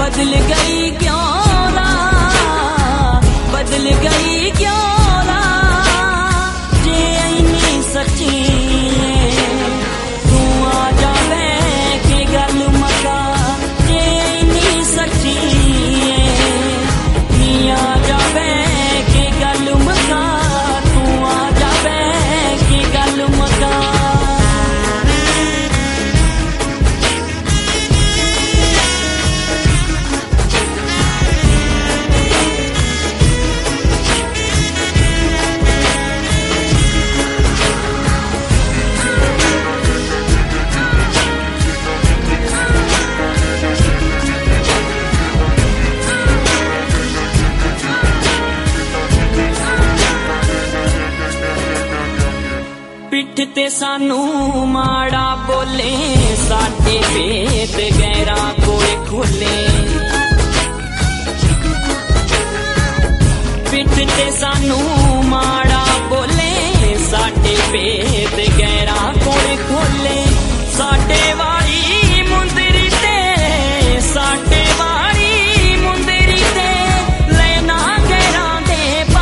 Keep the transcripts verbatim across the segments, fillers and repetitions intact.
बदल गई क्यों राह, बदल गई क्यों राह, जे इन्नी सच्ची तू आ जावे के गल मका, जे इन्नी सच्ची नी आ जावे के गल मका, तू आ जावे के गल मका। पिठ ते सानू माड़ा बोले, साडे भेद गैरा कोले खोले। पिठ ते सानू माड़ा बोले, साडे भेद गैरा कोले खोले। साडे वाली मुंदरी ते, साडे वाली मुंदरी ते लेना गैरा दे पा,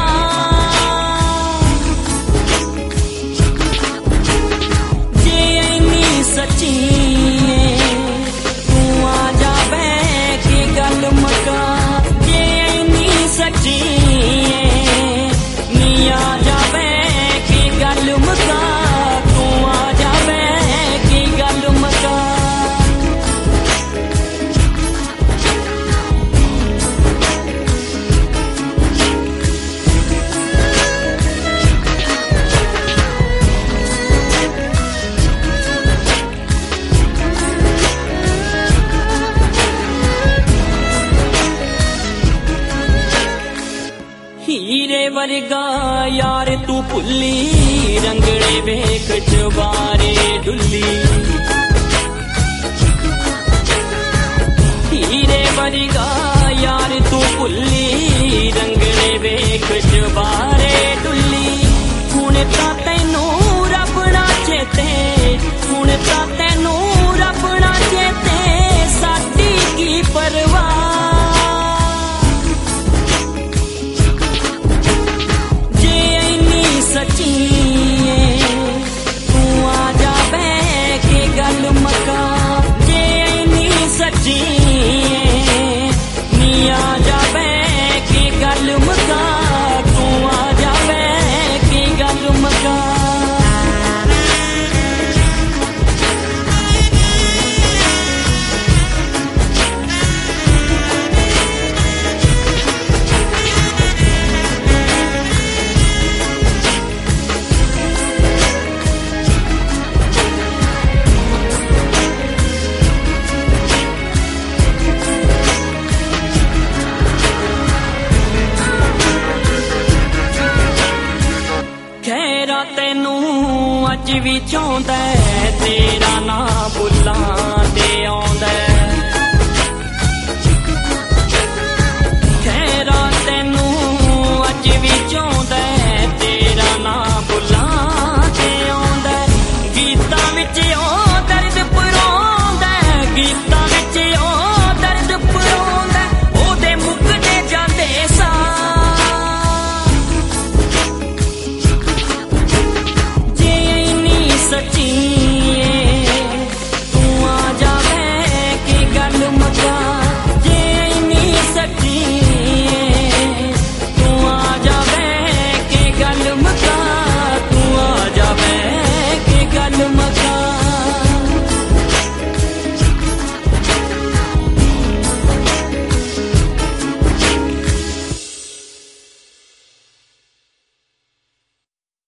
सच्ची तू आ जावे की गल मका, जे इन्नी सच्ची नी आ जावे की गल मका, तू आ जावे की गल मका। हीरे वर्गा यार तू भुल्ली, रंगड़े वेख चबारे डुल्ली। हीरे वर्गा यार तू भुल्ली, रंगड़े वेख चबारे डुल्ली। हुण तां तैनू रब ना चेते, हुण तां तैनू रब ना चेते, साडी की परवाह, सच्ची तू आ जावे के गल मका, जे इन्नी सच्ची नी आ जावे के गल मका, तू आ जावे के गल मका। खैरा तैनू अज भी चाहुंदा तेरा ना